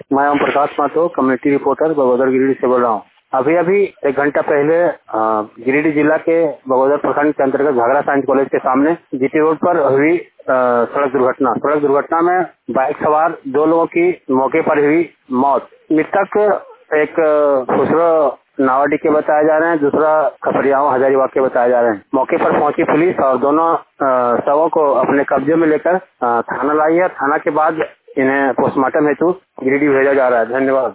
मैं Om Prakash Mathur, community reporter Bagodar Giridih से बोल रहा हूँ। अभी 1 घंटा पहले गिरिडीह जिला के बगोदर प्रखंड के अंतर्गत घाघरा साइंस कॉलेज के सामने जीटी रोड पर हुई सड़क दुर्घटना में बाइक सवार 2 लोगों की मौके पर हुई मौत। मृतक एक खुसरो नावाडी के बताए जा रहे हैं, दूसरा खपरियाओं हजारीबाग के बताए जा रहे हैं। मौके पर पहुंची पुलिस और दोनों शवों को अपने कब्जे में लेकर थाना लाई है। थाना के बाद इन्हें पोस्टमार्टम हेतु गिरिडीह भेजा जा रहा है। धन्यवाद।